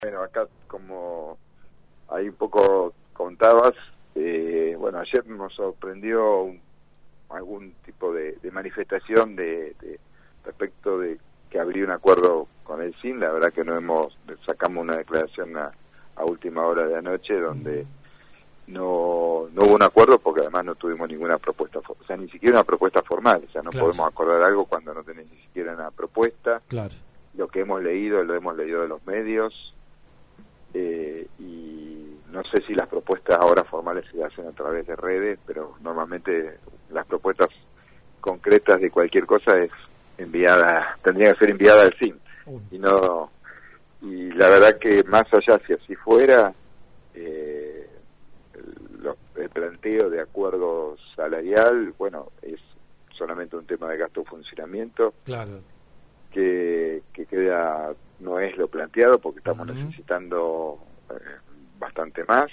Bueno, acá como ahí un poco contabas, ayer nos sorprendió algún tipo de manifestación respecto de que habría un acuerdo con el SIN. La verdad que sacamos una declaración a última hora de anoche donde no hubo un acuerdo, porque además no tuvimos ninguna propuesta, o sea, ni siquiera una propuesta formal. O sea, no podemos acordar algo cuando no tenés ni siquiera una propuesta. Claro. Lo que hemos leído, lo hemos leído de los medios, y no sé si las propuestas ahora formales se hacen a través de redes, pero normalmente las propuestas concretas de cualquier cosa tendría que ser enviada al SIN. Y la verdad que más allá, si así fuera, el planteo de acuerdo salarial, es solamente un tema de gasto de funcionamiento. Claro. Que queda, no es lo planteado, porque estamos necesitando bastante más.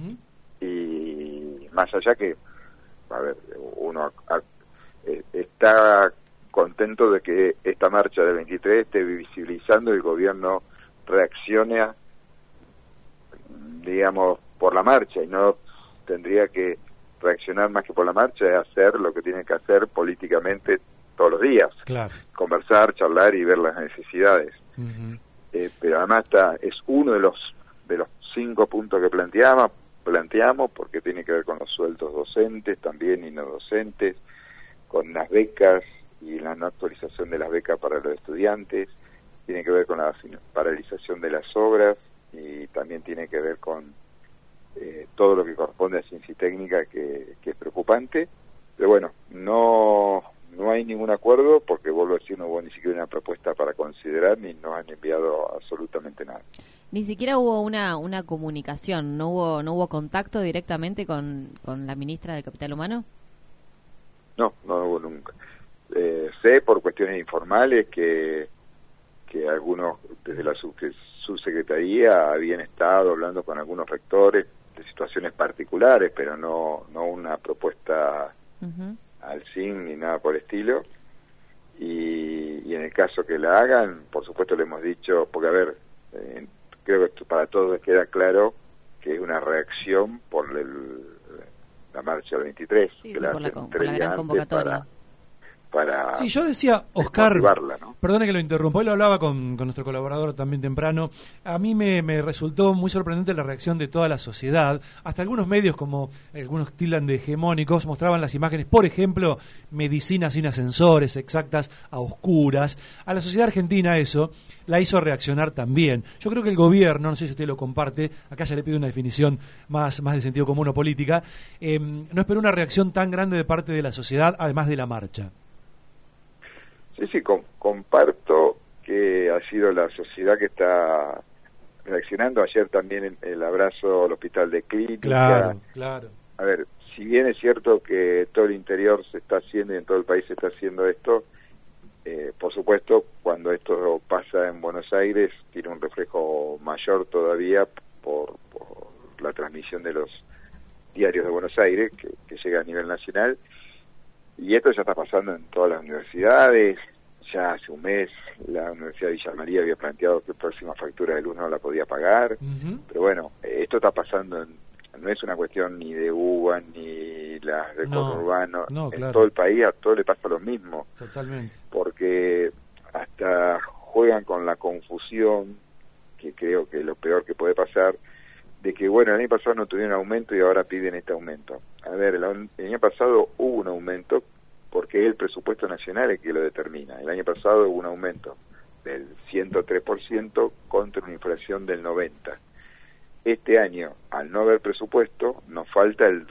Y más allá que, uno está contento de que esta marcha del 23 esté visibilizando, el gobierno reaccione, digamos, por la marcha, y no tendría que reaccionar más que por la marcha, es hacer lo que tiene que hacer políticamente todos los días. Claro. Conversar, charlar y ver las necesidades. Pero además es uno de los 5 puntos que planteamos, porque tiene que ver con los sueldos docentes también y no docentes, con las becas y la no actualización de las becas para los estudiantes, tiene que ver con la paralización de las obras, y también tiene que ver con todo lo que corresponde a ciencia y técnica, que es preocupante. Pero bueno, no hay ningún acuerdo, porque vuelvo a decir, no hubo ni siquiera una propuesta para considerar, ni nos han enviado absolutamente nada. Ni siquiera hubo una comunicación, no hubo contacto directamente con la ministra de Capital Humano. No hubo nunca. Sé por cuestiones informales que algunos desde la subsecretaría habían estado hablando con algunos rectores de situaciones particulares, pero no una propuesta al SIN ni nada por el estilo. Y en el caso que la hagan, por supuesto le hemos dicho, porque creo que para todos queda claro que es una reacción por la marcha del 23, sí, que por la gran convocatoria. Sí, yo decía, Oscar, ¿no? Perdone que lo interrumpa, hoy lo hablaba con nuestro colaborador también temprano. A mí me resultó muy sorprendente la reacción de toda la sociedad. Hasta algunos medios, como algunos tildan de hegemónicos, mostraban las imágenes, por ejemplo, medicinas sin ascensores, exactas a oscuras. A la sociedad argentina eso la hizo reaccionar también. Yo creo que el gobierno, no sé si usted lo comparte, acá ya le pido una definición más de sentido común o política, no esperó una reacción tan grande de parte de la sociedad, además de la marcha. Sí, comparto que ha sido la sociedad que está reaccionando. Ayer también el abrazo al hospital de Clínica. Claro. A ver, si bien es cierto que todo el interior se está haciendo y en todo el país se está haciendo esto, por supuesto, cuando esto pasa en Buenos Aires, tiene un reflejo mayor todavía por la transmisión de los diarios de Buenos Aires, que llega a nivel nacional. Y esto ya está pasando en todas las universidades. Ya hace un mes la Universidad de Villa María había planteado que la próxima factura de luz no la podía pagar. Pero bueno, esto está pasando, no es una cuestión ni de UBA ni las del conurbano. En todo el país a todo le pasa lo mismo. Totalmente. Porque hasta juegan con la confusión, que creo que es lo peor que puede pasar, de que el año pasado no tuvieron aumento y ahora piden este aumento. A ver, el año pasado hubo un aumento porque es el presupuesto nacional el que lo determina. El año pasado hubo un aumento del 103% contra una inflación del 90%. Este año, al no haber presupuesto, nos falta el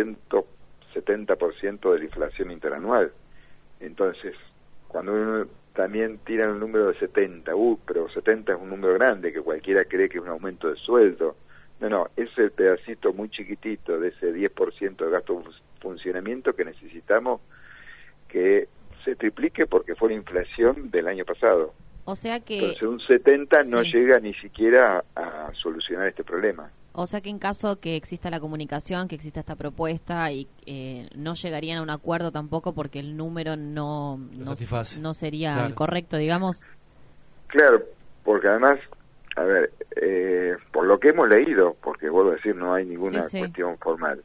270% de la inflación interanual. Entonces, cuando uno también tira el número de 70, pero 70 es un número grande, que cualquiera cree que es un aumento de sueldo. No, es el pedacito muy chiquitito de ese 10% de gasto de funcionamiento que necesitamos que se triplique, porque fue la inflación del año pasado. O sea que... Entonces un 70 no llega ni siquiera a solucionar este problema. O sea que en caso que exista la comunicación, que exista esta propuesta, y no llegarían a un acuerdo tampoco porque el número no sería el correcto, digamos. Claro, porque además, Por lo que hemos leído, porque vuelvo a decir, no hay ninguna cuestión formal.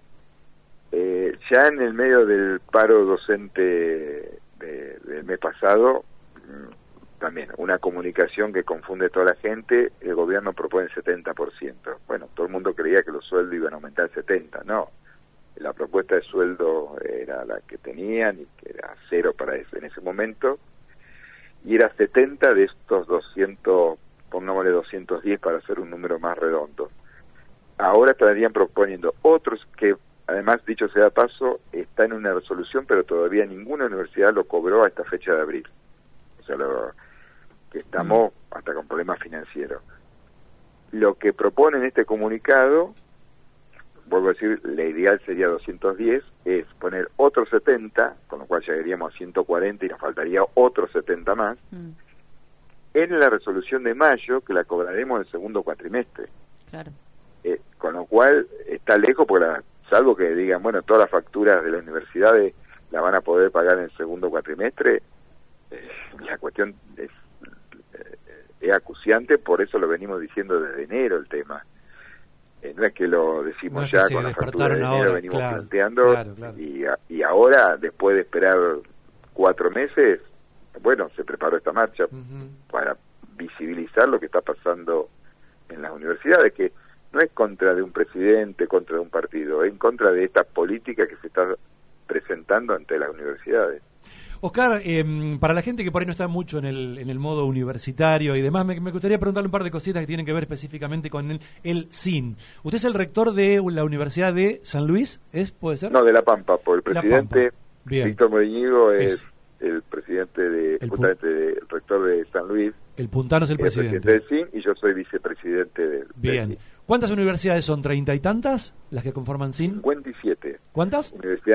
Ya en el medio del paro docente del mes pasado, también una comunicación que confunde a toda la gente, el gobierno propone el 70%. Bueno, todo el mundo creía que los sueldos iban a aumentar el 70%, no. La propuesta de sueldo era la que tenían, y que era cero para eso en ese momento, y era 70 de estos 200, pongámosle 210 para hacer un número más redondo. Ahora estarían proponiendo otros que, además, dicho sea de paso, está en una resolución, pero todavía ninguna universidad lo cobró a esta fecha de abril. O sea, que estamos hasta con problemas financieros. Lo que propone en este comunicado, vuelvo a decir, la ideal sería 210, es poner otros 70, con lo cual llegaríamos a 140 y nos faltaría otros 70 más, en la resolución de mayo, que la cobraremos en el segundo cuatrimestre. Claro. Con lo cual está lejos, porque salvo que digan, bueno, todas las facturas de las universidades la van a poder pagar en el segundo cuatrimestre, la cuestión es acuciante, por eso lo venimos diciendo desde enero el tema. No es que lo decimos ya con la factura de enero, ahora, venimos planteando, y ahora, después de esperar 4 meses, bueno, se preparó esta marcha para visibilizar lo que está pasando en las universidades, que no es contra de un presidente, contra de un partido, es en contra de esta política que se está presentando ante las universidades. Oscar, para la gente que por ahí no está mucho en el modo universitario y demás, me gustaría preguntarle un par de cositas que tienen que ver específicamente con el SIN. ¿Usted es el rector de la Universidad de San Luis? ¿Puede ser? No, de La Pampa, por el presidente Víctor Morínigo es el presidente justamente el rector de San Luis. El puntano es el presidente del SIN, y yo soy vicepresidente del SIN. ¿Cuántas universidades son? ¿30 y tantas las que conforman SIN? 57. ¿Cuántas?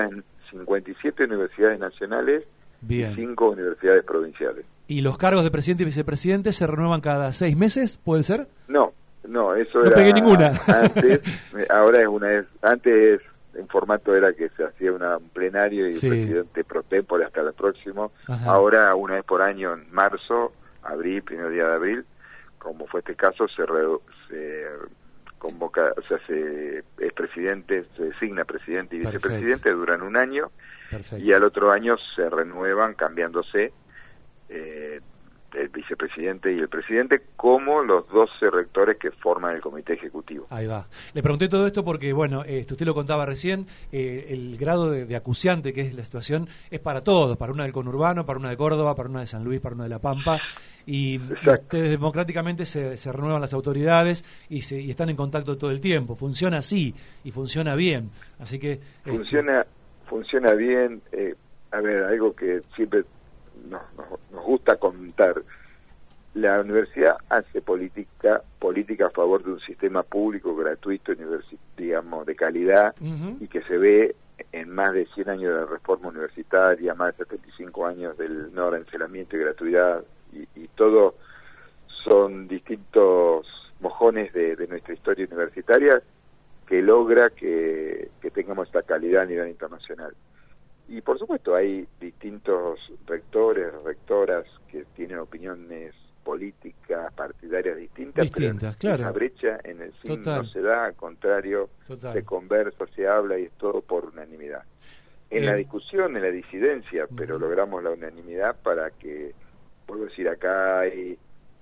57 universidades nacionales. Bien. Y 5 universidades provinciales. ¿Y los cargos de presidente y vicepresidente se renuevan cada 6 meses? ¿Puede ser? No, eso no era pegué ninguna. Antes. Ahora es una vez. Antes en formato era que se hacía un plenario y el presidente pro tempore hasta el próximo. Ajá. Ahora una vez por año, en marzo, abril, primer día de abril, como fue este caso, se convoca, o sea, es presidente, se designa presidente y vicepresidente, duran un año. Perfecto. Y al otro año se renuevan cambiándose el vicepresidente y el presidente, como los 12 rectores que forman el comité ejecutivo. Ahí va. Le pregunté todo esto porque, bueno, usted lo contaba recién, el grado de acuciante que es la situación es para todos, para una del conurbano, para una de Córdoba, para una de San Luis, para una de La Pampa, y ustedes democráticamente se renuevan las autoridades y están en contacto todo el tiempo. Funciona así y funciona bien. Así que funciona bien. A ver, algo que siempre nos gusta contar. La universidad hace política a favor de un sistema público gratuito, digamos, de calidad, y que se ve en más de 100 años de la reforma universitaria, más de 75 años del no arancelamiento y gratuidad, y todo son distintos mojones de nuestra historia universitaria que logra que tengamos esta calidad a nivel internacional. Y por supuesto hay distintos rectores, rectoras que tienen opiniones políticas, partidarias distintas, pero claro. Esa brecha en el CIN no se da, al contrario, se conversa, se habla y es todo por unanimidad. En la discusión, en la disidencia, pero logramos la unanimidad para que, vuelvo a decir, acá hay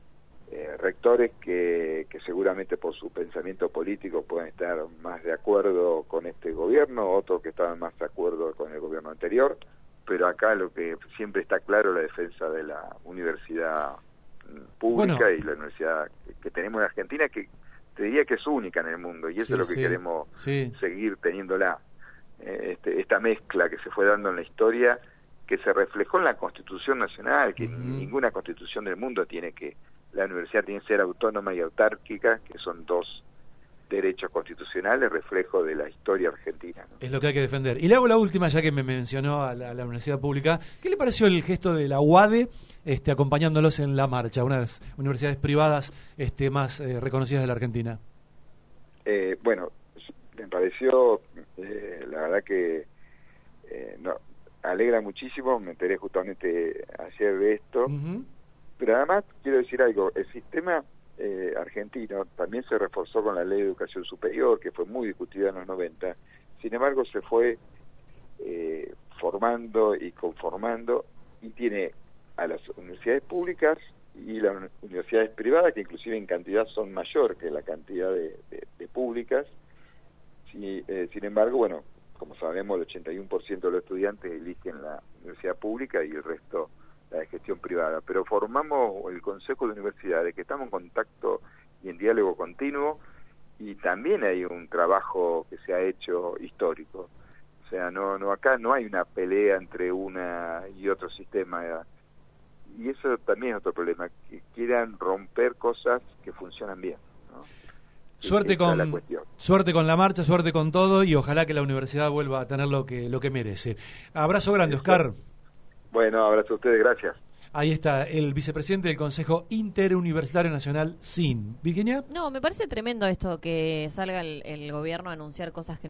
rectores que seguramente por su pensamiento político pueden estar más de acuerdo con este gobierno, otros que estaban más de acuerdo con el gobierno anterior, pero acá lo que siempre está claro es la defensa de la universidad pública y la universidad que tenemos en Argentina, que te diría que es única en el mundo, y eso es lo que queremos seguir teniéndola. Esta mezcla que se fue dando en la historia, que se reflejó en la Constitución Nacional, que ninguna constitución del mundo la universidad tiene que ser autónoma y autárquica, que son dos derechos constitucionales, reflejo de la historia argentina, ¿no? Es lo que hay que defender. Y le hago la última, ya que me mencionó a la universidad pública. ¿Qué le pareció el gesto de la UADE acompañándolos en la marcha, una de las universidades privadas más reconocidas de la Argentina? Bueno, me pareció, la verdad que alegra muchísimo, me enteré justamente ayer de esto, pero además quiero decir algo, el sistema argentino también se reforzó con la Ley de Educación Superior, que fue muy discutida en los 90. Sin embargo, se fue formando y conformando, y tiene a las universidades públicas y las universidades privadas, que inclusive en cantidad son mayor que la cantidad de públicas. Sin embargo, bueno, como sabemos, el 81% de los estudiantes eligen la universidad pública y el resto la de gestión privada. Pero formamos el Consejo de Universidades, que estamos en contacto y en diálogo continuo, y también hay un trabajo que se ha hecho histórico. O sea, acá no hay una pelea entre una y otro sistema, y eso también es otro problema, que quieran romper cosas que funcionan bien, ¿no? Suerte con la marcha, suerte con todo, y ojalá que la universidad vuelva a tener lo que merece. Abrazo grande, Oscar. Bueno, abrazo a ustedes, gracias. Ahí está, el vicepresidente del Consejo Interuniversitario Nacional, SIN. ¿Virginia? No, me parece tremendo esto, que salga el gobierno a anunciar cosas que